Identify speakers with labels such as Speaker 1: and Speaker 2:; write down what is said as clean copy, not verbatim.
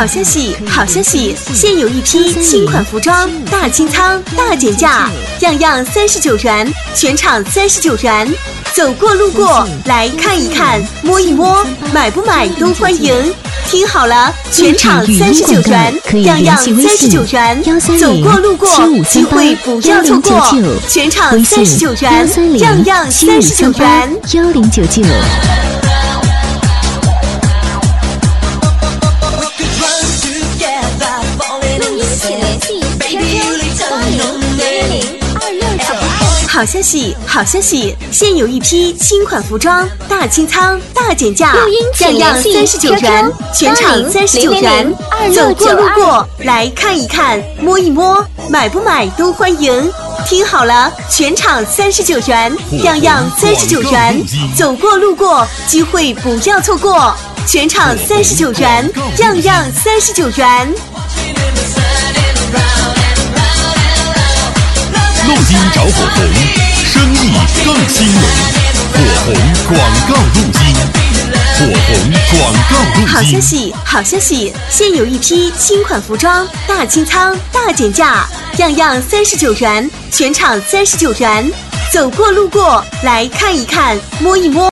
Speaker 1: 好消息，好消息！现有一批新款服装大清仓、大减价，样样39元，全场39元。走过路过来看一看，摸一摸，买不买都欢迎。听好了，全场39元，样样39元。走过路过，机会不要错过。全场39元，样样39元。
Speaker 2: 1099。
Speaker 1: 好消息，好消息！现有一批新款服装大清仓、大减价，样样39元，全场39元。走过路过来看一看，摸一摸，买不买都欢迎。听好了，全场39元，样样39元。走过路过，机会不要错过。全场39元，样样39元。
Speaker 3: 录音找火红，生意更兴隆。火红广告录音，火红广告录音。
Speaker 1: 好消息，好消息！现有一批新款服装大清仓、大减价，样样39元，全场39元。走过路过来看一看，摸一摸。